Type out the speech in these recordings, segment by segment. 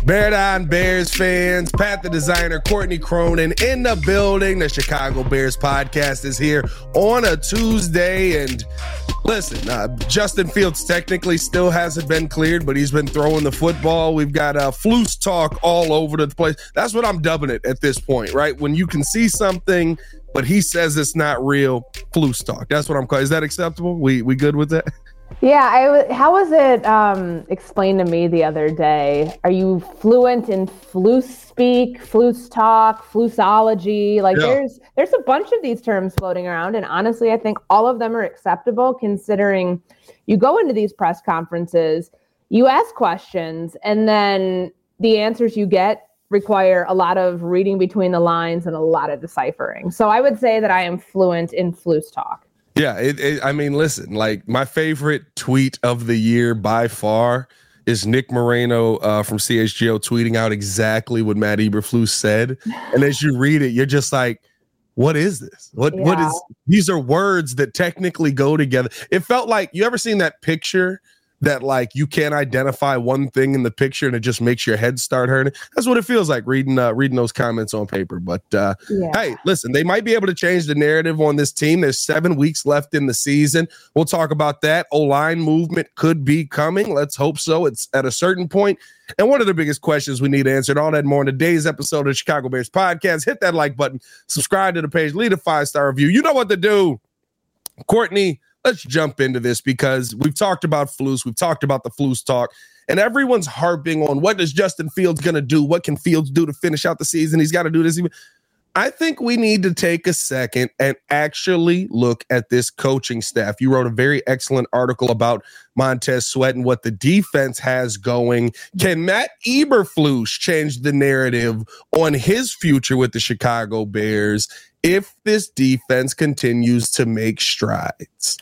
Bear Down Bears fans, Pat the Designer, Courtney Cronin in the building. The Chicago Bears podcast is here on a Tuesday. And listen, Justin Fields technically still hasn't been cleared, but he's been throwing the football. We've got Flus talk all over the place. That's what I'm dubbing it at this point, right? When you can see something, but he says it's not real, Flus talk. That's what I'm calling. Is that acceptable? We good with that? Yeah, how was it explained to me the other day? Are you fluent in flus speak, flus talk, flusology? Like there's a bunch of these terms floating around, and honestly, I think all of them are acceptable considering you go into these press conferences, you ask questions, and then the answers you get require a lot of reading between the lines and a lot of deciphering. So I would say that I am fluent in flus talk. Yeah, I mean, listen, like my favorite tweet of the year by far is Nick Moreno from CHGO tweeting out exactly what Matt Eberflus said. And as you read it, you're just like, what is this? What is, these are words that technically go together. It felt like, you ever seen that picture that like you can't identify one thing in the picture and it just makes your head start hurting? That's what it feels like reading those comments on paper. But hey, listen, they might be able to change the narrative on this team. There's 7 weeks left in the season. We'll talk about that. O-line movement could be coming. Let's hope so. It's at a certain point. And one of the biggest questions we need answered, all that more in today's episode of the Chicago Bears podcast. Hit that like button, subscribe to the page, leave a 5-star review. You know what to do. Courtney, let's jump into this because we've talked about Flus. We've talked about the Flus talk, and everyone's harping on what is Justin Fields going to do? What can Fields do to finish out the season? He's got to do this. I think we need to take a second and actually look at this coaching staff. You wrote a very excellent article about Montez Sweat and what the defense has going. Can Matt Eberflus change the narrative on his future with the Chicago Bears if this defense continues to make strides?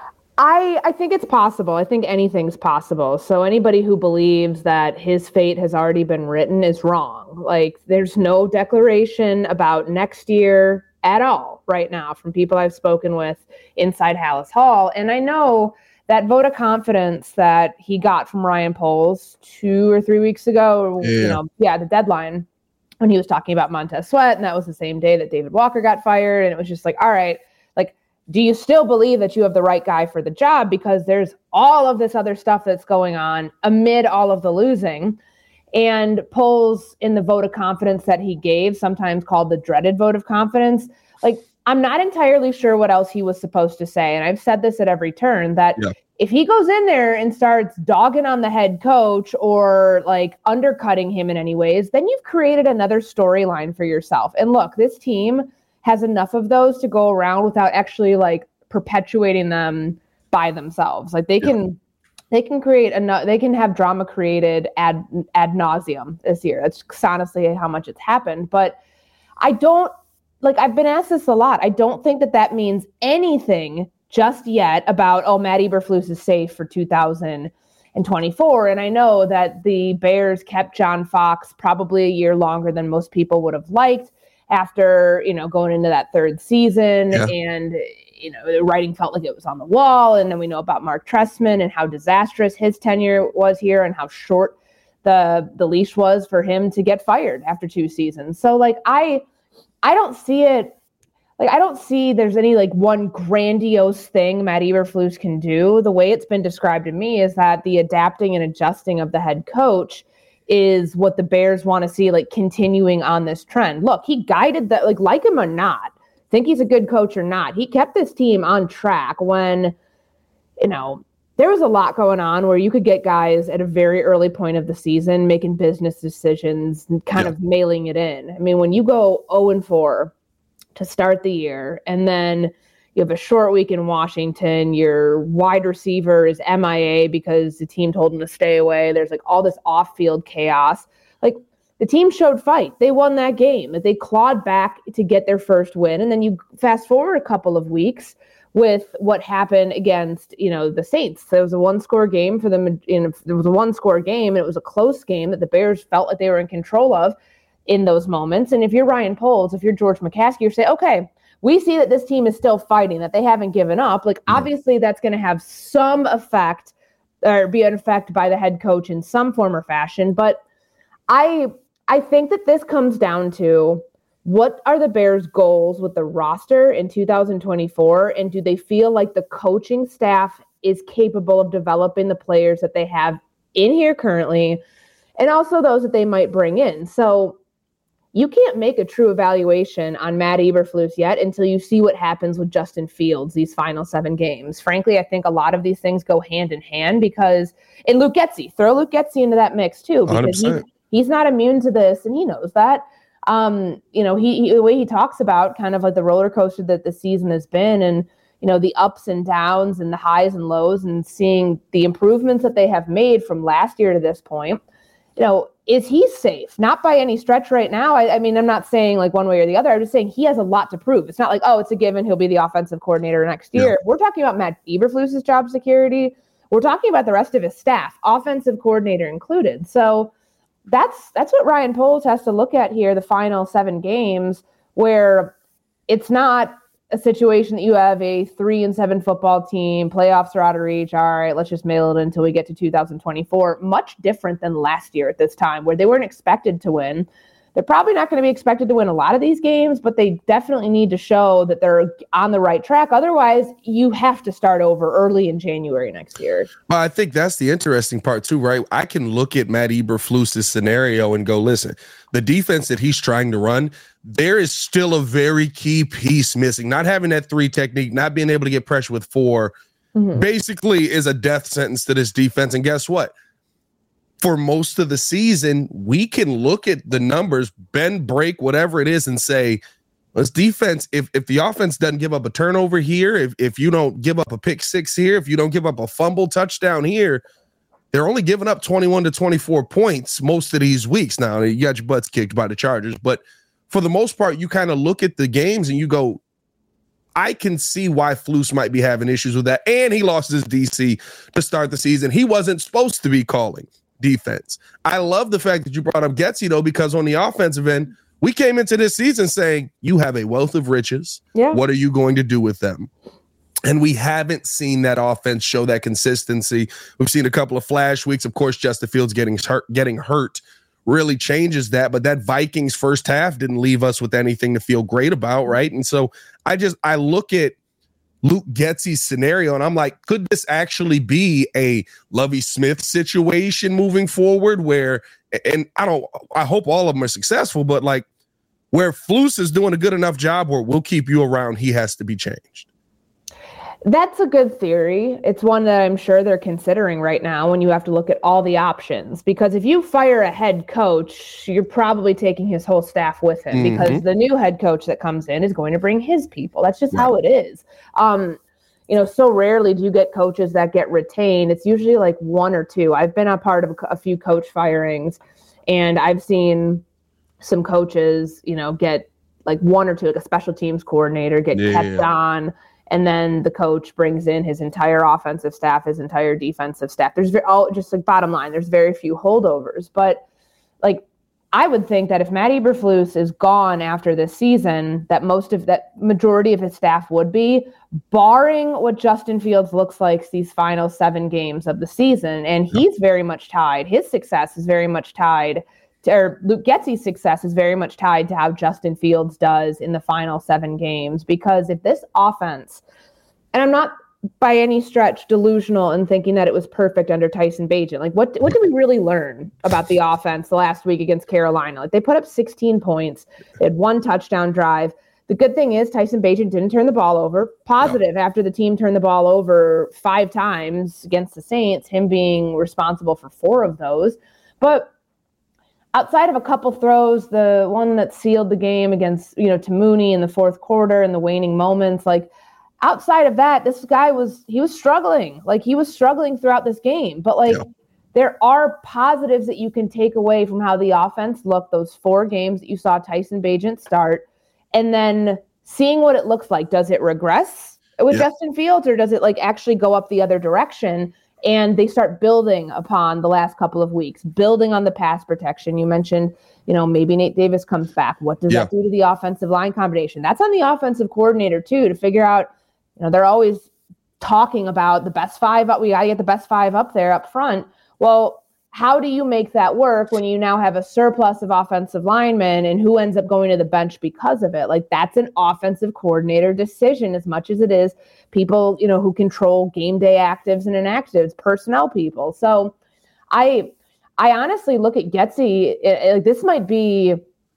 I think it's possible. I think anything's possible. So anybody who believes that his fate has already been written is wrong. Like there's no declaration about next year at all right now from people I've spoken with inside Halas Hall. And I know that vote of confidence that he got from Ryan Poles 2 or 3 weeks ago, the deadline when he was talking about Montez Sweat, and that was the same day that David Walker got fired. And it was just like, all right, do you still believe that you have the right guy for the job? Because there's all of this other stuff that's going on amid all of the losing. And Poles, in the vote of confidence that he gave, sometimes called the dreaded vote of confidence, like I'm not entirely sure what else he was supposed to say. And I've said this at every turn that if he goes in there and starts dogging on the head coach or like undercutting him in any ways, then you've created another storyline for yourself. And look, this team has enough of those to go around without actually like perpetuating them by themselves. Like they can create they can have drama created ad nauseum this year. That's honestly how much it's happened. But I don't I've been asked this a lot. I don't think that means anything just yet about, Matt Eberflus is safe for 2024. And I know that the Bears kept John Fox probably a year longer than most people would have liked, after, going into that third season and, the writing felt like it was on the wall. And then we know about Mark Trestman and how disastrous his tenure was here and how short the leash was for him to get fired after 2 seasons. So I don't see it. I don't see there's any one grandiose thing Matt Eberflus can do. The way it's been described to me is that the adapting and adjusting of the head coach is what the Bears want to see, continuing on this trend. Look, he guided that, like him or not, think he's a good coach or not, he kept this team on track when, there was a lot going on where you could get guys at a very early point of the season making business decisions and kind of mailing it in. I mean, when you go 0-4 to start the year, and then you have a short week in Washington, your wide receiver is MIA because the team told him to stay away. There's all this off-field chaos. The team showed fight. They won that game. They clawed back to get their first win. And then you fast forward a couple of weeks with what happened against, the Saints. There was a one-score game for them. There was a one-score game, and it was a close game that the Bears felt like they were in control of in those moments. And if you're Ryan Poles, if you're George McCaskey, you say, okay, we see that this team is still fighting, that they haven't given up. Obviously, that's going to have some effect or be an effect by the head coach in some form or fashion. But I think that this comes down to what are the Bears' goals with the roster in 2024, and do they feel like the coaching staff is capable of developing the players that they have in here currently, and also those that they might bring in. So you can't make a true evaluation on Matt Eberflus yet until you see what happens with Justin Fields these final 7 games. Frankly, I think a lot of these things go hand in hand because, and Luke Getsy, throw Luke Getsy into that mix too, because he's not immune to this, and he knows that. He the way he talks about kind of like the roller coaster that the season has been, and the ups and downs and the highs and lows, and seeing the improvements that they have made from last year to this point. Is he safe? Not by any stretch right now. I mean, I'm not saying like one way or the other. I'm just saying he has a lot to prove. It's not like, oh, it's a given he'll be the offensive coordinator next year. We're talking about Matt Eberflus's job security. We're talking about the rest of his staff, offensive coordinator included. So that's what Ryan Poles has to look at here, the final 7 games, where it's not a situation that you have a 3-7 football team, playoffs are out of reach. All right, let's just mail it until we get to 2024. Much different than last year at this time, where they weren't expected to win. They're probably not going to be expected to win a lot of these games, but they definitely need to show that they're on the right track. Otherwise, you have to start over early in January next year. Well, I think that's the interesting part too, right? I can look at Matt Eberflus's scenario and go, listen, the defense that he's trying to run, there is still a very key piece missing. Not having that 3 technique, not being able to get pressure with 4, basically is a death sentence to this defense. And guess what? For most of the season, we can look at the numbers, bend, break, whatever it is, and say, this defense, if the offense doesn't give up a turnover here, if you don't give up a pick 6 here, if you don't give up a fumble touchdown here, they're only giving up 21 to 24 points most of these weeks. Now, you got your butts kicked by the Chargers, but for the most part, you kind of look at the games and you go, I can see why Flus might be having issues with that. And he lost his DC to start the season. He wasn't supposed to be calling defense. I love the fact that you brought up Getsy, though, because on the offensive end, we came into this season saying, you have a wealth of riches. Yeah. What are you going to do with them? And we haven't seen that offense show that consistency. We've seen a couple of flash weeks. Of course, Justin Fields getting hurt really changes that. But that Vikings first half didn't leave us with anything to feel great about, right? And so I look at Luke Getsy's scenario and I'm like, could this actually be a Lovie Smith situation moving forward where, and I hope all of them are successful, but like where Flus is doing a good enough job where we'll keep you around, he has to be changed. That's a good theory. It's one that I'm sure they're considering right now when you have to look at all the options. Because if you fire a head coach, you're probably taking his whole staff with him because the new head coach that comes in is going to bring his people. That's just how it is. So rarely do you get coaches that get retained. It's usually like 1 or 2. I've been a part of a few coach firings, and I've seen some coaches, get like 1 or 2, like a special teams coordinator get kept on. And then the coach brings in his entire offensive staff, his entire defensive staff. There's just like bottom line, there's very few holdovers. But like, I would think that if Matt Eberflus is gone after this season, that majority of his staff would be, barring what Justin Fields looks like these final 7 games of the season. And he's very much tied. His success is very much tied or Luke Getsy's success is very much tied to how Justin Fields does in the final 7 games. Because if this offense, and I'm not by any stretch delusional in thinking that it was perfect under Tyson Bagent. Like what did we really learn about the offense the last week against Carolina? Like they put up 16 points. They had 1 touchdown drive. The good thing is Tyson Bagent didn't turn the ball over. Positive after the team turned the ball over 5 times against the Saints, him being responsible for 4 of those. But outside of a couple throws, the one that sealed the game against, to Mooney in the fourth quarter and the waning moments, like outside of that, this guy was struggling. Like he was struggling throughout this game. But there are positives that you can take away from how the offense looked those 4 games that you saw Tyson Bagent start, and then seeing what it looks like. Does it regress with Justin Fields, or does it like actually go up the other direction? And they start building upon the last couple of weeks, building on the pass protection. You mentioned, maybe Nate Davis comes back. What does that do to the offensive line combination? That's on the offensive coordinator too, to figure out, they're always talking about the best 5 up. We got to get the best 5 up there up front. Well, how do you make that work when you now have a surplus of offensive linemen and who ends up going to the bench because of it? Like, that's an offensive coordinator decision as much as it is people, who control game day actives and inactives, personnel people. So I honestly look at Getsy, this might be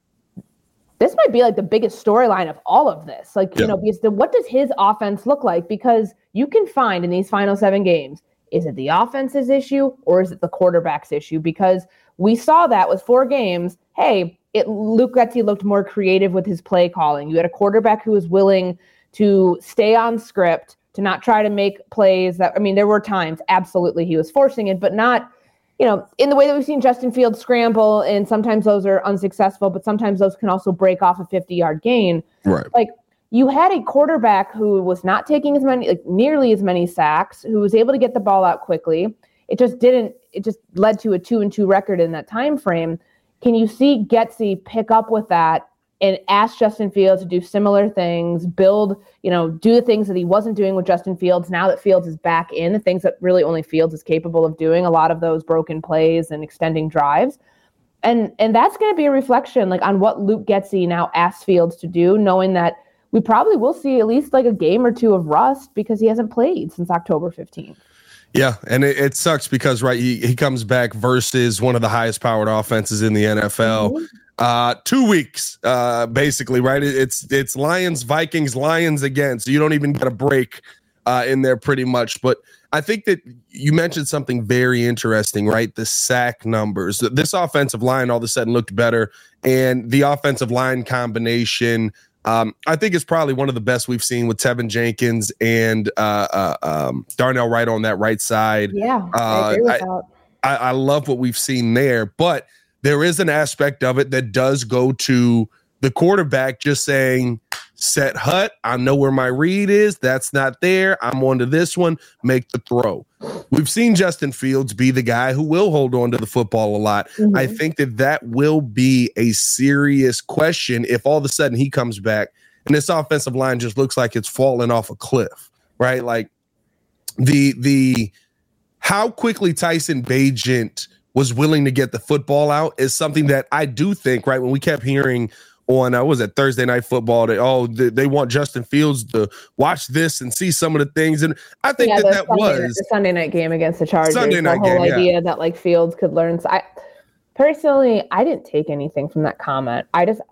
like the biggest storyline of all of this. Like, because what does his offense look like? Because you can find in these final 7 games, is it the offense's issue or is it the quarterback's issue? Because we saw that with 4 games. Hey, Luke Getsy looked more creative with his play calling. You had a quarterback who was willing to stay on script, to not try to make plays there were times, absolutely, he was forcing it, but not, in the way that we've seen Justin Fields scramble, and sometimes those are unsuccessful, but sometimes those can also break off a 50-yard gain. Right. Like, you had a quarterback who was not taking nearly as many sacks, who was able to get the ball out quickly. It just led to a 2-2 record in that time frame. Can you see Getsy pick up with that and ask Justin Fields to do similar things, do the things that he wasn't doing with Justin Fields now that Fields is back in, the things that really only Fields is capable of doing, a lot of those broken plays and extending drives. And that's going to be a reflection on what Luke Getsy now asks Fields to do, knowing that we probably will see at least a game or 2 of rust because he hasn't played since October 15th. Yeah, and it sucks because, right, he comes back versus one of the highest powered offenses in the NFL. Mm-hmm. 2 weeks, basically, right? It's Lions, Vikings, Lions again. So you don't even get a break in there pretty much. But I think that you mentioned something very interesting, right? The sack numbers. This offensive line all of a sudden looked better, and the offensive line combination I think it's probably one of the best we've seen with Tevin Jenkins and Darnell Wright on that right side. Yeah, I agree with that. I love what we've seen there, but there is an aspect of it that does go to the quarterback just saying, set hut, I know where my read is. That's not there. I'm on to this one. Make the throw. We've seen Justin Fields be the guy who will hold on to the football a lot. Mm-hmm. I think that will be a serious question if all of a sudden he comes back and this offensive line just looks like it's falling off a cliff, right? Like the how quickly Tyson Bagent was willing to get the football out is something that I do think, right, when we kept hearing on Thursday Night Football that they want Justin Fields to watch this and see some of the things, and I think that was the Sunday night game against the Chargers. The whole idea that Fields could learn. So I didn't take anything from that comment.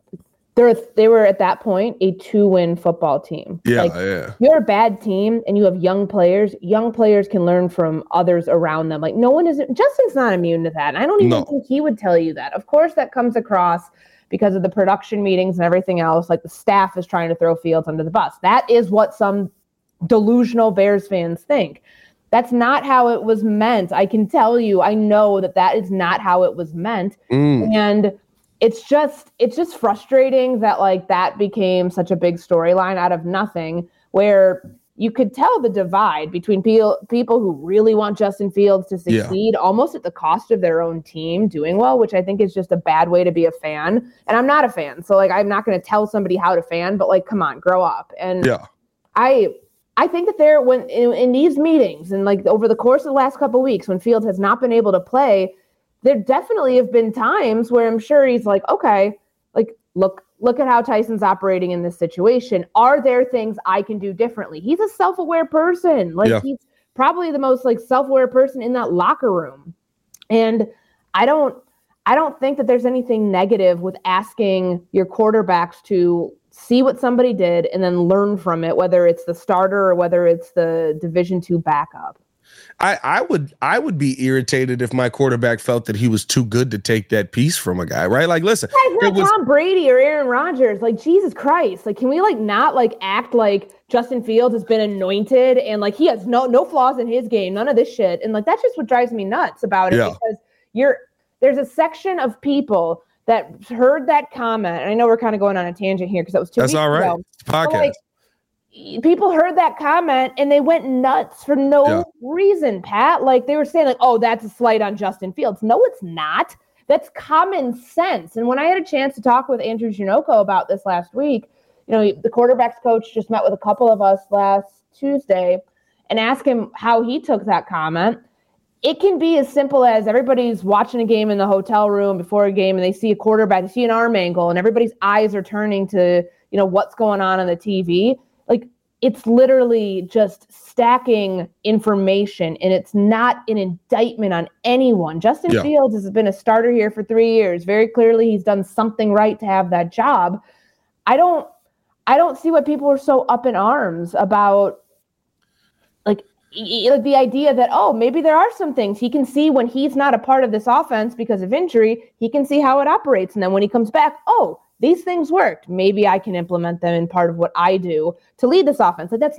They were at that point a 2-win football team. Yeah. You're a bad team and you have young players. Young players can learn from others around them. Justin's not immune to that, and I don't even think he would tell you that. Of course, that comes across because of the production meetings and everything else, the staff is trying to throw Fields under the bus. That is what some delusional Bears fans think. That's not how it was meant. I can tell you, I know that is not how it was meant. And it's just frustrating that that became such a big storyline out of nothing, where you could tell the divide between people who really want Justin Fields to succeed almost at the cost of their own team doing well, which I think is just a bad way to be a fan. And I'm not a fan. So I'm not going to tell somebody how to fan, but come on, grow up. And I think that when in these meetings and over the course of the last couple of weeks, when Fields has not been able to play, there definitely have been times where I'm sure he's okay, look at how Tyson's operating in this situation. Are there things I can do differently? He's a self-aware person. He's probably the most self-aware person in that locker room. And I don't think that there's anything negative with asking your quarterbacks to see what somebody did and then learn from it, whether it's the starter or whether it's the Division II backup. I would be irritated if my quarterback felt that he was too good to take that piece from a guy, right? Listen, it was Tom Brady or Aaron Rodgers. Jesus Christ! Can we not act like Justin Fields has been anointed and he has no flaws in his game, none of this shit, and that's just what drives me nuts about it because there's a section of people that heard that comment, and I know we're kind of going on a tangent here because that was 2 weeks ago. That's all right. It's a podcast. People heard that comment and they went nuts for no reason, Pat. They were saying oh, that's a slight on Justin Fields. No, it's not. That's common sense. And when I had a chance to talk with Andrew Janocko about this last week, the quarterback's coach just met with a couple of us last Tuesday and asked him how he took that comment. it can be as simple as everybody's watching a game in the hotel room before a game and they see a quarterback, they see an arm angle, and everybody's eyes are turning to, what's going on the TV. Like, it's literally just stacking information, and it's not an indictment on anyone. Justin Fields has been a starter here for 3 years. Very clearly, he's done something right to have that job. I don't see why people are so up in arms about, like the idea that, maybe there are some things he can see when he's not a part of this offense because of injury. He can see how it operates, and then when he comes back, these things worked. Maybe I can implement them in part of what I do to lead this offense. Like, that's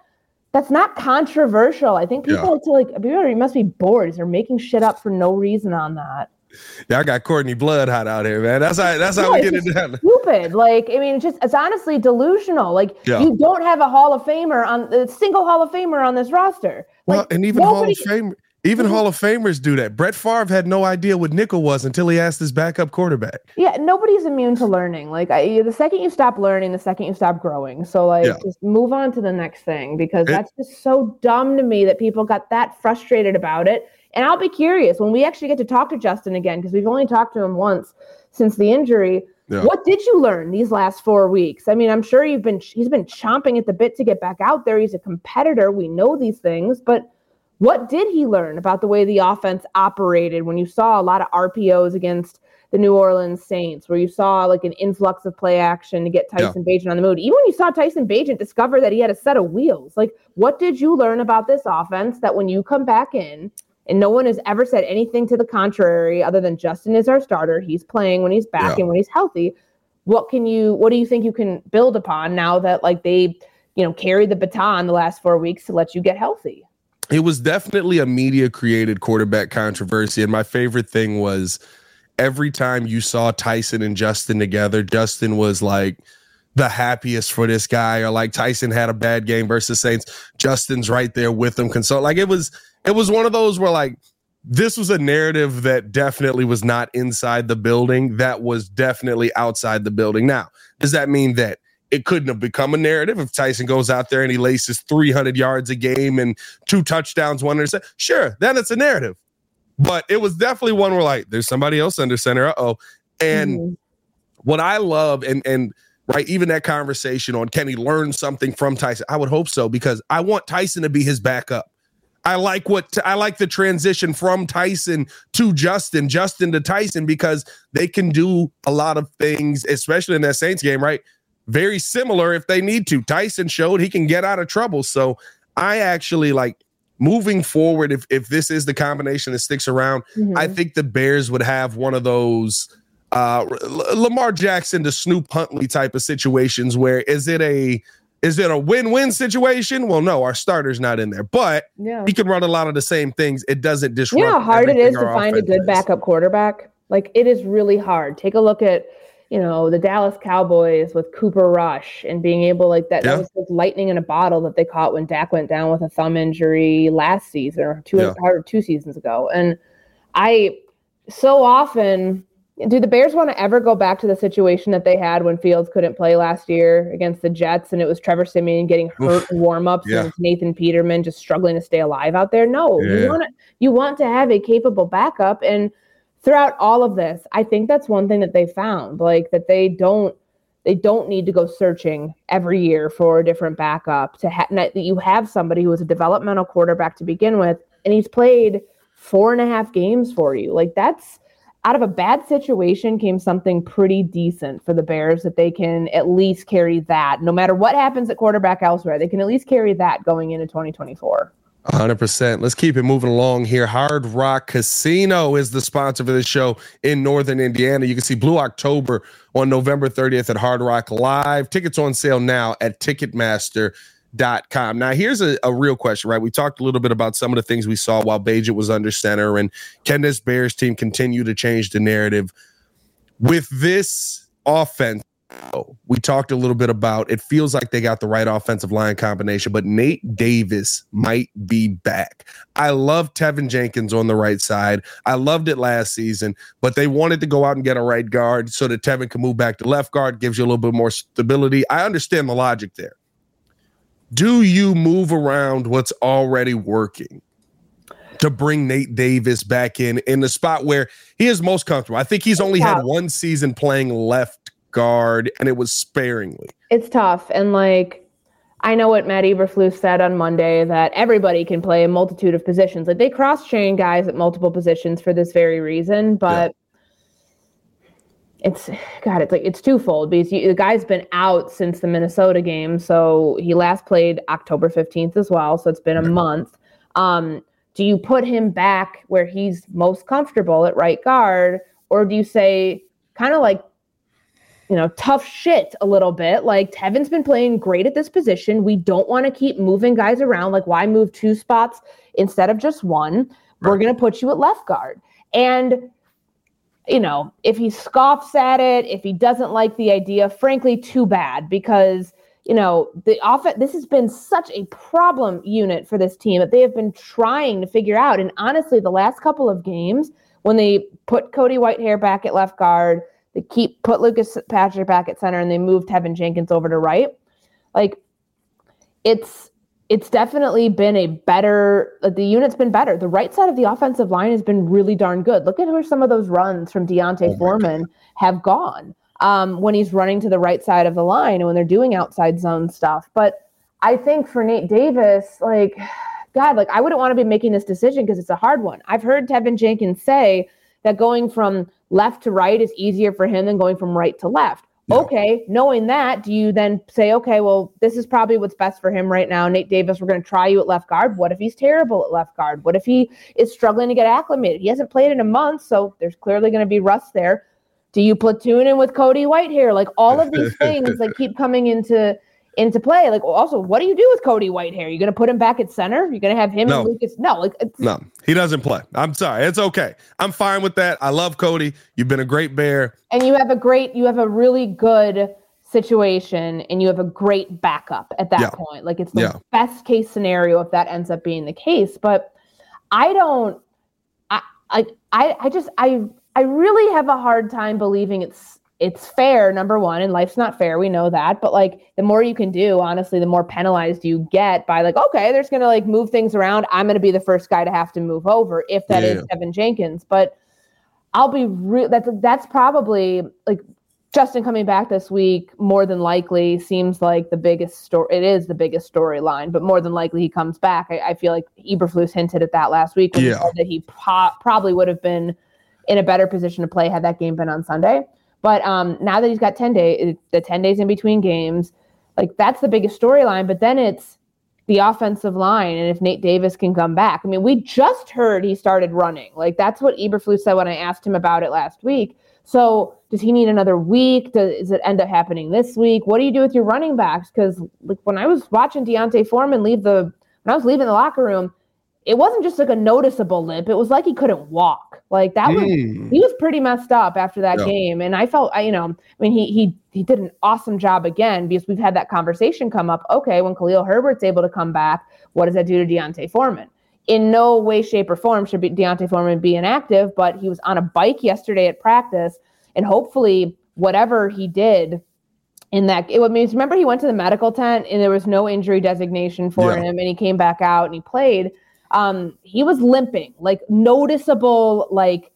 not controversial. I think people people must be bored. They're making shit up for no reason on that. Yeah, I got Courtney Blood hot out here, man. That's how we get it done. Stupid. Like, I mean, it's honestly delusional. Like, you don't have a Hall of Famer a single Hall of Famer on this roster. Well, and even Hall of Famers do that. Brett Favre had no idea what nickel was until he asked his backup quarterback. Yeah, nobody's immune to learning. Like, the second you stop learning, the second you stop growing. So, just move on to the next thing, because that's just so dumb to me that people got that frustrated about it. And I'll be curious when we actually get to talk to Justin again, because we've only talked to him once since the injury. Yeah. What did you learn these last 4 weeks? I mean, I'm sure he's been chomping at the bit to get back out there. He's a competitor. We know these things, but what did he learn about the way the offense operated when you saw a lot of RPOs against the New Orleans Saints, where you saw like an influx of play action to get Tyson Bagent on the move? Even when you saw Tyson Bagent discover that he had a set of wheels, like, what did you learn about this offense that when you come back in, and no one has ever said anything to the contrary other than Justin is our starter, he's playing when he's back and when he's healthy, what do you think you can build upon now that, like, they, carried the baton the last 4 weeks to let you get healthy? It was definitely a media-created quarterback controversy, and my favorite thing was every time you saw Tyson and Justin together, Justin was like the happiest for this guy, or like Tyson had a bad game versus Saints, Justin's right there with him. Like, it was one of those where, like, this was a narrative that definitely was not inside the building. That was definitely outside the building. Now, does that mean that it couldn't have become a narrative if Tyson goes out there and he laces 300 yards a game and 2 touchdowns, 1 interception? Sure, then it's a narrative. But it was definitely one where, like, there's somebody else under center. And what I love, and right, even that conversation on can he learn something from Tyson? I would hope so, because I want Tyson to be his backup. I like the transition from Tyson to Justin to Tyson, because they can do a lot of things, especially in that Saints game, right? Very similar if they need to. Tyson showed he can get out of trouble. So I actually like moving forward. If this is the combination that sticks around, I think the Bears would have one of those Lamar Jackson to Snoop Huntley type of situations where is it a win-win situation? Well, no, our starter's not in there, but he can run a lot of the same things. It doesn't disrupt. You know how hard it is to find a good backup quarterback? Like, it is really hard. Take a look at, the Dallas Cowboys with Cooper Rush and being able, like, that was like lightning in a bottle that they caught when Dak went down with a thumb injury last season or 2 seasons ago. And so often, do the Bears want to ever go back to the situation that they had when Fields couldn't play last year against the Jets, and it was Trevor Siemian getting hurt in warm-ups and Nathan Peterman just struggling to stay alive out there? No, you want to have a capable backup. And throughout all of this, I think that's one thing that they found, like, that they don't need to go searching every year for a different backup. That you have somebody who is a developmental quarterback to begin with, and he's played 4.5 games for you. Like, that's out of a bad situation came something pretty decent for the Bears, that they can at least carry that. No matter what happens at quarterback elsewhere, they can at least carry that going into 2024. 100%. Let's keep it moving along here. Hard Rock Casino is the sponsor for this show in Northern Indiana. You can see Blue October on November 30th at Hard Rock Live. Tickets on sale now at Ticketmaster.com. Now, here's a real question, right? We talked a little bit about some of the things we saw while Bagent was under center, and can this Bears team continue to change the narrative? With this offense, we talked a little bit about, it feels like they got the right offensive line combination, but Nate Davis might be back. I love Tevin Jenkins on the right side. I loved it last season, but they wanted to go out and get a right guard so that Tevin can move back to left guard, gives you a little bit more stability. I understand the logic there. Do you move around what's already working? to bring Nate Davis back in the spot where he is most comfortable. I think he's only had one season playing left guard, and it was sparingly. It's tough. And like, I know what Matt Eberflus said on Monday, that everybody can play a multitude of positions. Like, they cross-train guys at multiple positions for this very reason, but it's twofold, because the guy's been out since the Minnesota game. So he last played October 15th as well. So it's been a month. Do you put him back where he's most comfortable at right guard, or do you say kind of like, tough shit a little bit? Like, Tevin's been playing great at this position. We don't want to keep moving guys around. Like, why move 2 spots instead of just 1? Right. We're going to put you at left guard. And, if he scoffs at it, if he doesn't like the idea, frankly, too bad, because the offense, this has been such a problem unit for this team that they have been trying to figure out. And honestly, the last couple of games, when they put Cody Whitehair back at left guard, they put Lucas Patrick back at center, and they moved Tevin Jenkins over to right. Like, it's definitely been the unit's been better. The right side of the offensive line has been really darn good. Look at where some of those runs from D'Onta Foreman have gone. When he's running to the right side of the line and when they're doing outside zone stuff. But I think for Nate Davis, I wouldn't want to be making this decision because it's a hard one. I've heard Tevin Jenkins say that going from left to right is easier for him than going from right to left. No. Okay, knowing that, do you then say, okay, well, this is probably what's best for him right now. Nate Davis, we're going to try you at left guard. What if he's terrible at left guard? What if he is struggling to get acclimated? He hasn't played in a month, so there's clearly going to be rust there. Do you platoon in with Cody Whitehair? Like, all of these things that keep coming into play. Like, also, what do you do with Cody Whitehair? You're going to put him back at center? You're going to have him and Lucas? No, no, he doesn't play. I'm sorry. It's okay. I'm fine with that. I love Cody. You've been a great Bear. And you have a really good situation, and you have a great backup at that point. Like, it's the best case scenario if that ends up being the case. But I really have a hard time believing it's fair, number one, and life's not fair. We know that. But the more you can do, honestly, the more penalized you get by okay, there's going to move things around. I'm going to be the first guy to have to move over if that is Tevin Jenkins. But I'll be that's probably Justin coming back this week, more than likely seems like the biggest story. It is the biggest storyline, but more than likely he comes back. I feel like Eberflus hinted at that last week when he said that he probably would have been in a better position to play had that game been on Sunday. But now that he's got 10 days in between games, that's the biggest storyline. But then it's the offensive line, and if Nate Davis can come back. I mean, we just heard he started running. That's what Eberflus said when I asked him about it last week. So does he need another week? Does it end up happening this week? What do you do with your running backs? Because when I was watching D'Onta Foreman when I was leaving the locker room, it wasn't just a noticeable limp. It was like he couldn't walk. He was pretty messed up after that game. And I felt, he did an awesome job again, because we've had that conversation come up. Okay, when Khalil Herbert's able to come back, what does that do to D'Onta Foreman? In no way, shape, or form should D'Onta Foreman be inactive, but he was on a bike yesterday at practice, and hopefully whatever he did in that, remember he went to the medical tent and there was no injury designation for him, and he came back out and he played. He was limping, noticeable,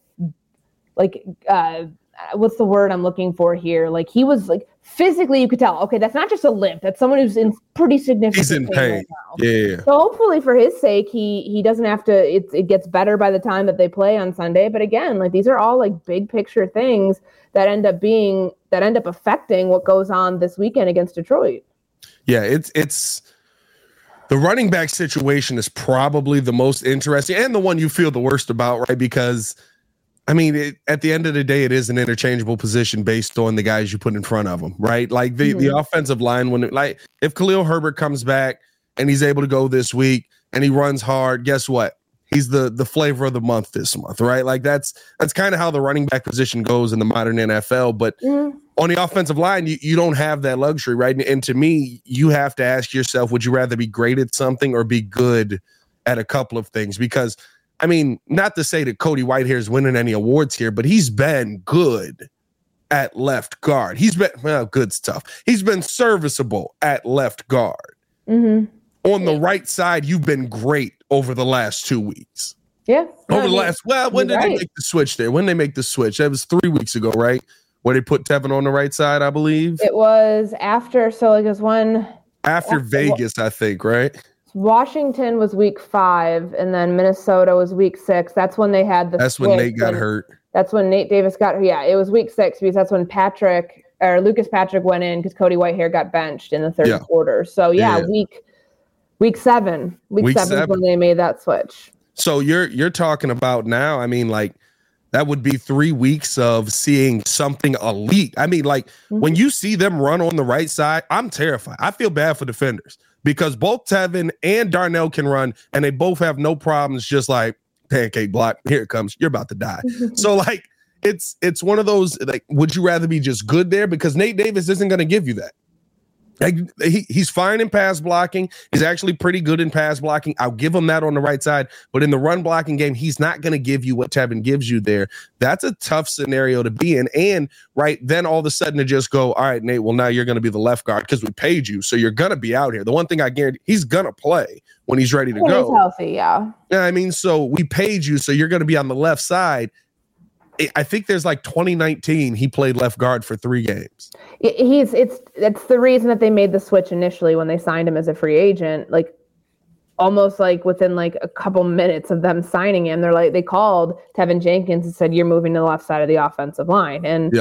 what's the word I'm looking for here? He was physically, you could tell, okay, that's not just a limp. That's someone who's in pretty significant He's in pain right now. Yeah. So hopefully for his sake, he doesn't have to, it gets better by the time that they play on Sunday. But again, these are all big picture things that end up affecting what goes on this weekend against Detroit. Yeah. It's the running back situation is probably the most interesting and the one you feel the worst about, right? Because at the end of the day, it is an interchangeable position based on the guys you put in front of them, right? The offensive line, if Khalil Herbert comes back and he's able to go this week and he runs hard, guess what? He's the flavor of the month this month, right? That's kind of how the running back position goes in the modern NFL. But on the offensive line, you don't have that luxury, right? And to me, you have to ask yourself, would you rather be great at something or be good at a couple of things? Because not to say that Cody Whitehair is winning any awards here, but he's been good at left guard. He's been, good stuff. He's been serviceable at left guard. Mm-hmm. On the right side, you've been great over the last 2 weeks. Yeah. Over the last, when did they make the switch there? When they make the switch? That was 3 weeks ago, right? Where they put Tevin on the right side, I believe. It was after, so like it was one. After Vegas, I think, right? Washington was week 5, and then Minnesota was week 6. That's when they had the That's when Nate got hurt. That's when Nate Davis got, it was week 6 because that's when Lucas Patrick went in because Cody Whitehair got benched in the third quarter. So week 7. Week 7 is when they made that switch. So you're talking about now, I mean, like, that would be 3 weeks of seeing something elite. I mean, like, when you see them run on the right side, I'm terrified. I feel bad for defenders because both Tevin and Darnell can run, and they both have no problems just like, pancake block, here it comes, you're about to die. So, like, it's one of those, like, would you rather be just good there? Because Nate Davis isn't going to give you that. Like, he's fine in pass blocking. He's actually pretty good in pass blocking. I'll give him that on the right side. But in the run blocking game, he's not going to give you what Tevin gives you there. That's a tough scenario to be in. And then all of a sudden to just go, all right, Nate, well, now you're going to be the left guard because we paid you. So you're going to be out here. The one thing I guarantee, he's going to play when he's ready to go. He's healthy, yeah. Yeah, I mean, so we paid you, so you're going to be on the left side. I think there's like 2019, he played left guard for 3 games. It's the reason that they made the switch initially when they signed him as a free agent, like almost like within like a couple minutes of them signing him, they called Tevin Jenkins and said, you're moving to the left side of the offensive line. And,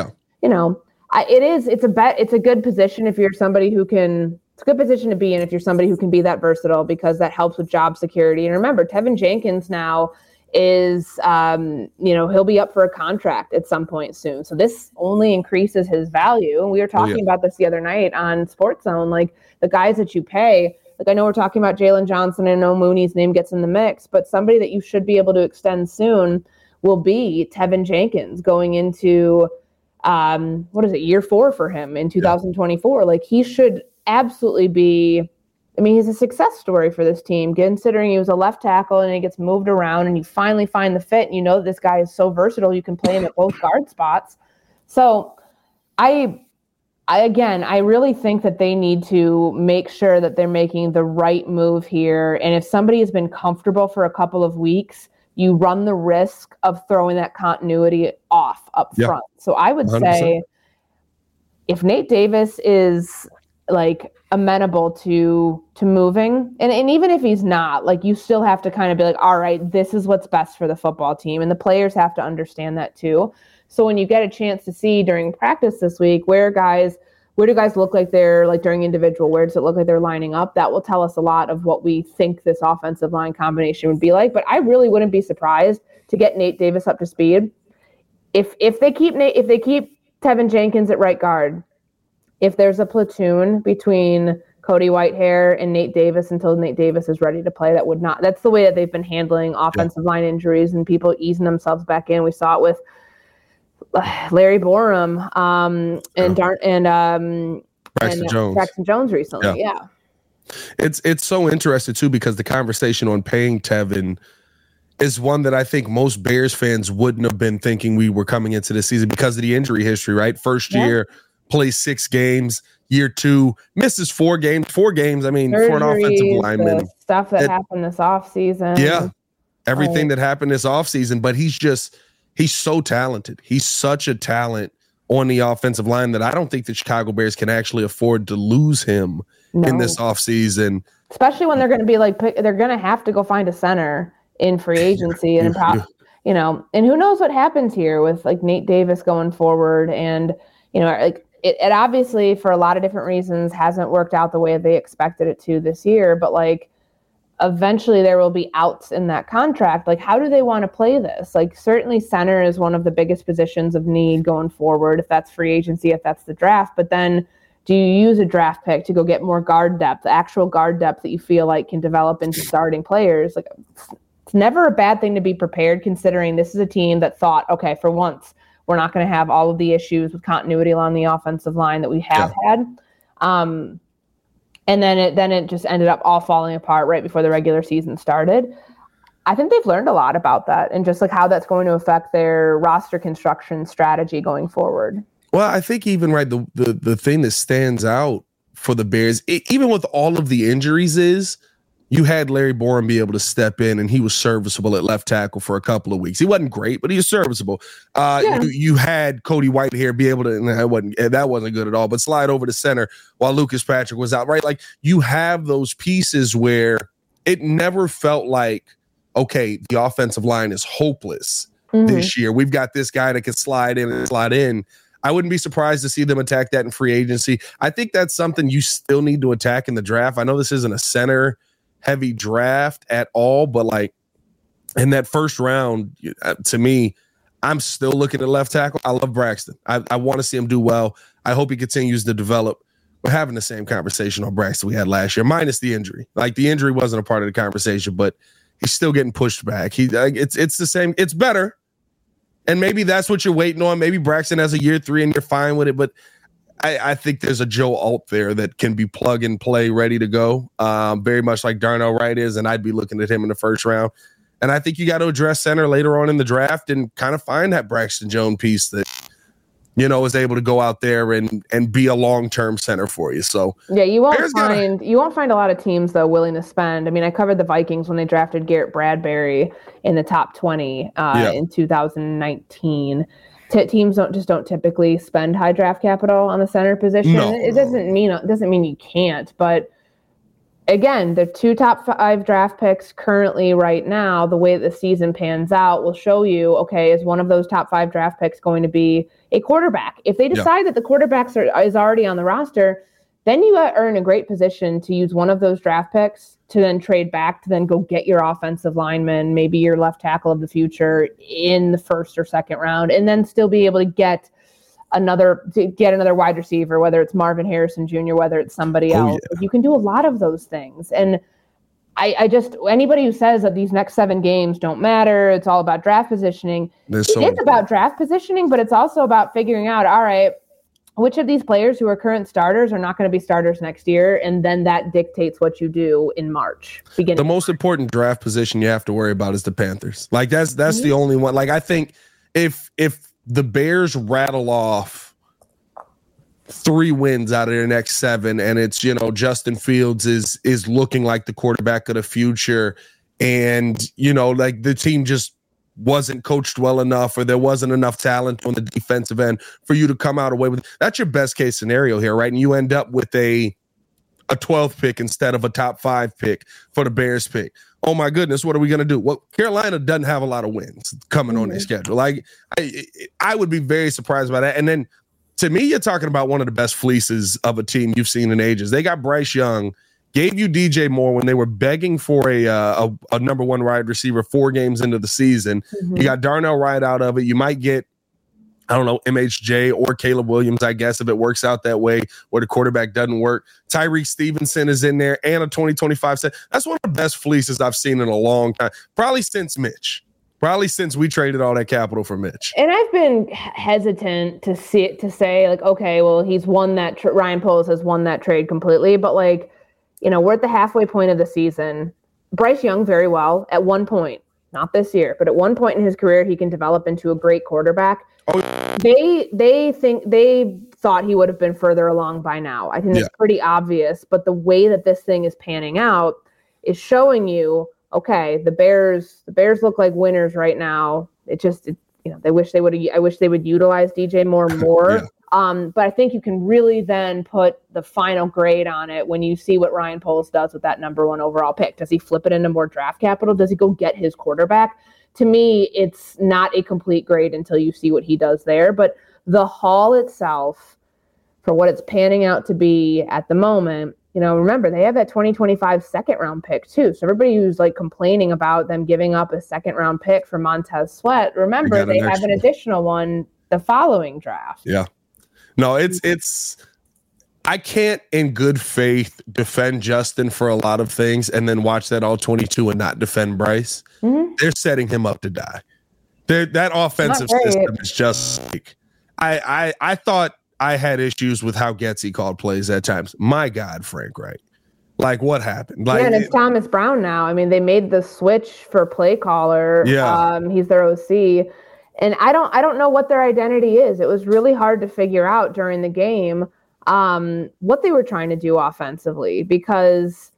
it's a good position if you're somebody who can, it's a good position to be in if you're somebody who can be that versatile because that helps with job security. And remember, Tevin Jenkins now is he'll be up for a contract at some point soon, so this only increases his value. And we were talking about this the other night on Sports Zone, like the guys that you pay, like I know we're talking about Jalen Johnson and I know Mooney's name gets in the mix, but somebody that you should be able to extend soon will be Tevin Jenkins going into year 4 for him in 2024. Like he should absolutely be, I mean, he's a success story for this team, considering he was a left tackle and he gets moved around and you finally find the fit and you know that this guy is so versatile, you can play him at both guard spots. So I really think that they need to make sure that they're making the right move here. And if somebody has been comfortable for a couple of weeks, you run the risk of throwing that continuity off up front. So I would 100%. Say if Nate Davis is like amenable to moving, and even if he's not, like you still have to kind of be like, all right, this is what's best for the football team, and the players have to understand that too. So when you get a chance to see during practice this week where do guys look like they're like during individual, where does it look like they're lining up, that will tell us a lot of what we think this offensive line combination would be like. But I really wouldn't be surprised to get Nate Davis up to speed if they keep Tevin Jenkins at right guard. If there's a platoon between Cody Whitehair and Nate Davis until Nate Davis is ready to play, that's the way that they've been handling offensive line injuries and people easing themselves back in. We saw it with Larry Borum Braxton Jones recently. Yeah. It's so interesting too, because the conversation on paying Tevin is one that I think most Bears fans wouldn't have been thinking we were coming into this season because of the injury history, right? First year, plays 6 games. Year 2, misses 4 games. 4 games, I mean, for an offensive lineman. Stuff that happened this offseason. Yeah, everything that happened this offseason. But he's so talented. He's such a talent on the offensive line that I don't think the Chicago Bears can actually afford to lose him in this offseason. Especially when they're going to be like, they're going to have to go find a center in free agency. And and who knows what happens here with like Nate Davis going forward. And, like, it obviously, for a lot of different reasons, hasn't worked out the way they expected it to this year. But like, eventually there will be outs in that contract. Like, how do they want to play this? Like, certainly center is one of the biggest positions of need going forward, if that's free agency, if that's the draft. But then do you use a draft pick to go get more guard depth, the actual guard depth that you feel like can develop into starting players? Like, it's never a bad thing to be prepared, considering this is a team that thought, okay, for once, we're not going to have all of the issues with continuity along the offensive line that we have had. And then it just ended up all falling apart right before the regular season started. I think they've learned a lot about that and just like how that's going to affect their roster construction strategy going forward. Well, I think even the thing that stands out for the Bears, even with all of the injuries, is you had Larry Borum be able to step in, and he was serviceable at left tackle for a couple of weeks. He wasn't great, but he was serviceable. You had Cody Whitehair be able to, and that wasn't good at all, but slide over to center while Lucas Patrick was out, right? Like, you have those pieces where it never felt like, okay, the offensive line is hopeless this year. We've got this guy that can slide in and slide in. I wouldn't be surprised to see them attack that in free agency. I think that's something you still need to attack in the draft. I know this isn't a center heavy draft at all, but like in that first round, to me, I'm still looking at left tackle. I love Braxton. I want to see him do well. I hope he continues to develop. We're having the same conversation on Braxton we had last year, minus the injury. Like, the injury wasn't a part of the conversation, but he's still getting pushed back. It's the same. It's better. And maybe that's what you're waiting on. Maybe Braxton has a year 3 and you're fine with it. But I think there's a Joe Alt there that can be plug and play, ready to go. Very much like Darnell Wright is. And I'd be looking at him in the first round. And I think you got to address center later on in the draft and kind of find that Braxton Jones piece that, is able to go out there and be a long-term center for you. So yeah, you won't find a lot of teams though willing to spend. I mean, I covered the Vikings when they drafted Garrett Bradbury in the top 20 in 2019. Teams don't typically spend high draft capital on the center position. No. It doesn't mean you can't, but again, the 2 top 5 draft picks currently right now, the way the season pans out will show you, okay, is one of those top 5 draft picks going to be a quarterback? If they decide that the quarterback is already on the roster, then you are in a great position to use one of those draft picks to then trade back to then go get your offensive lineman, maybe your left tackle of the future in the first or second round, and then still be able to get another wide receiver, whether it's Marvin Harrison Jr., whether it's somebody else. Yeah. You can do a lot of those things. And I just, anybody who says that these next 7 games don't matter, it's all about draft positioning. It's about draft positioning, but it's also about figuring out, all right, which of these players who are current starters are not going to be starters next year, and then that dictates what you do in March. The most important draft position you have to worry about is the Panthers. Like, that's the only one. Like, I think if the Bears rattle off 3 wins out of their next 7, and it's, Justin Fields is looking like the quarterback of the future, and, like, the team just wasn't coached well enough, or there wasn't enough talent on the defensive end for you to come out away with. That's your best case scenario here, right? And you end up with a 12th pick instead of a top 5 pick for the Bears pick. Oh my goodness, what are we going to do? Well, Carolina doesn't have a lot of wins coming on their schedule. Like, I would be very surprised by that. And then, to me, you're talking about one of the best fleeces of a team you've seen in ages. They got Bryce Young, gave you DJ Moore when they were begging for a number 1 wide receiver 4 games into the season. You got Darnell Wright out of it. You might get, I don't know, MHJ or Caleb Williams, I guess, if it works out that way, where the quarterback doesn't work. Tyreek Stevenson is in there, and a 2025 set. That's one of the best fleeces I've seen in a long time. Probably since Mitch. Probably since we traded all that capital for Mitch. And I've been hesitant to say, like, okay, well, he's won that. Ryan Poles has won that trade completely. But, like, we're at the halfway point of the season. Bryce Young, very well, at one point, not this year, but at one point in his career, he can develop into a great quarterback. Oh. They thought he would have been further along by now. I think it's pretty obvious. But the way that this thing is panning out is showing you, okay, the Bears look like winners right now. I wish they would utilize DJ Moore more. But I think you can really then put the final grade on it when you see what Ryan Poles does with that number 1 overall pick. Does he flip it into more draft capital? Does he go get his quarterback? To me, it's not a complete grade until you see what he does there. But the haul itself, for what it's panning out to be at the moment, remember, they have that 2025 second-round pick, too. So everybody who's, like, complaining about them giving up a second-round pick for Montez Sweat, remember, they have an additional one the following draft. Yeah. No, it's I can't in good faith defend Justin for a lot of things and then watch that all 22 and not defend Bryce. They're setting him up to die. That offensive system is just like, I thought I had issues with how Getsy called plays at times. My God, Frank Wright. Like, what happened? Like, and it's Thomas Brown now. I mean, they made the switch for play caller. Yeah. He's their OC. And I don't know what their identity is. It was really hard to figure out during the game what they were trying to do offensively, because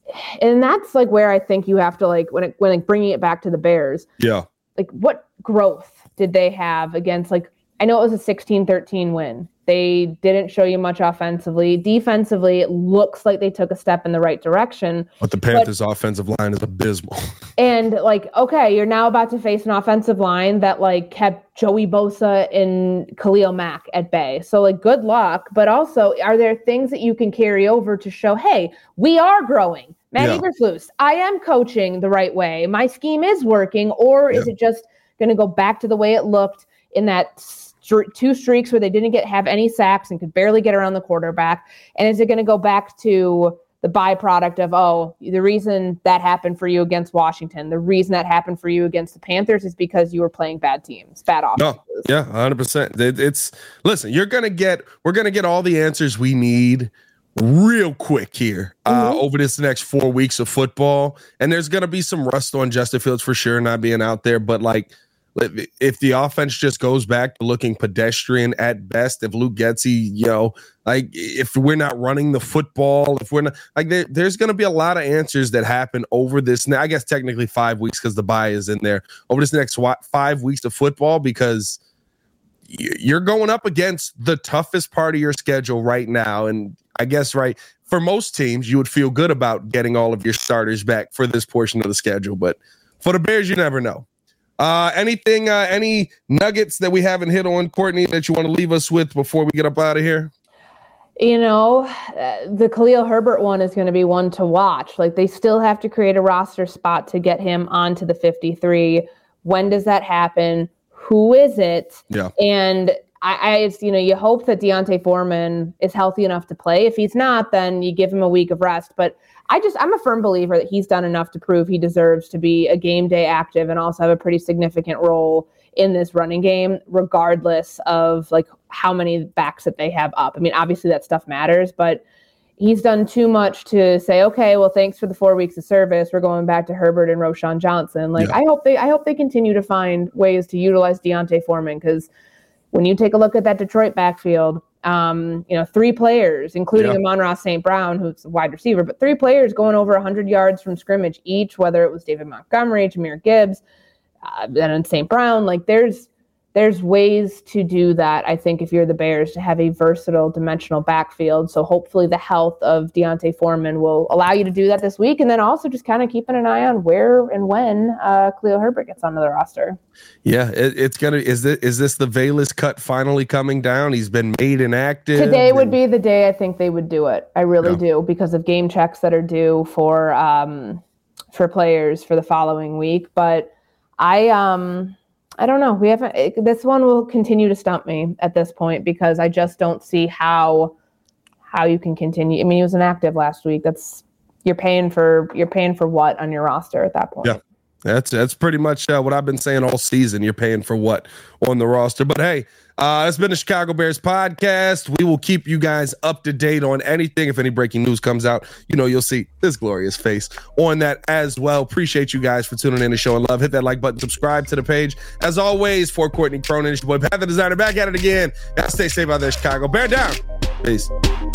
And that's like where I think you have to when bringing it back to the Bears. Yeah. Like what growth did they have against I know it was a 16-13 win. They didn't show you much offensively. Defensively, it looks like they took a step in the right direction. But the Panthers' offensive line is abysmal. And okay, you're now about to face an offensive line that kept Joey Bosa and Khalil Mack at bay. So good luck. But also, are there things that you can carry over to show, hey, we are growing? Matt Eberflus, I am coaching the right way. My scheme is working. Or is it just going to go back to the way it looked in that 2 streaks where they didn't have any sacks and could barely get around the quarterback? And is it going to go back to the byproduct of, the reason that happened for you against Washington, the reason that happened for you against the Panthers is because you were playing bad teams, bad offenses? No, yeah, 100%. Listen, we're going to get all the answers we need real quick here over this next 4 weeks of football. And there's going to be some rust on Justin Fields for sure not being out there, but if the offense just goes back to looking pedestrian at best, if Luke Getsy, if we're not running the football, if we're not there's going to be a lot of answers that happen over this. I guess technically 5 weeks because the bye is in there over this next 5 weeks of football, because you're going up against the toughest part of your schedule right now. And I guess, for most teams, you would feel good about getting all of your starters back for this portion of the schedule. But for the Bears, you never know. Any nuggets that we haven't hit on, Courtney, that you want to leave us with before we get up out of here? The Khalil Herbert one is going to be one to watch. They still have to create a roster spot to get him onto the 53. When does that happen? Who is it? Yeah. And you hope that D'Onta Foreman is healthy enough to play. If he's not, then you give him a week of rest. But I'm a firm believer that he's done enough to prove he deserves to be a game day active and also have a pretty significant role in this running game, regardless of how many backs that they have up. I mean, obviously that stuff matters, but he's done too much to say, okay, well, thanks for the 4 weeks of service. We're going back to Herbert and Roschon Johnson. I hope they continue to find ways to utilize D'Onta Foreman, because when you take a look at that Detroit backfield, 3 players, including Amon-Ra St. Brown, who's a wide receiver, but 3 players going over 100 yards from scrimmage each, whether it was David Montgomery, Jahmyr Gibbs, then St. Brown. There's ways to do that, I think, if you're the Bears, to have a versatile, dimensional backfield. So hopefully the health of D'Onta Foreman will allow you to do that this week. And then also just kind of keeping an eye on where and when Khalil Herbert gets onto the roster. Yeah, is this the Velus cut finally coming down? He's been made inactive. Today would be the day I think they would do it. I really do, because of game checks that are due for players for the following week. But I don't know. This one will continue to stump me at this point, because I just don't see how you can continue. I mean, he was inactive last week. You're paying for what on your roster at that point? Yeah, that's pretty much what I've been saying all season. You're paying for what on the roster? But hey, it's been the Chicago Bears podcast. We will keep you guys up to date on anything. If any breaking news comes out, you'll see this glorious face on that as well. Appreciate you guys for tuning in and showing love. Hit that like button, subscribe to the page. As always, for Courtney Cronin, your boy Pat the Designer, back at it again. Gotta stay safe out there, Chicago. Bear down. Peace.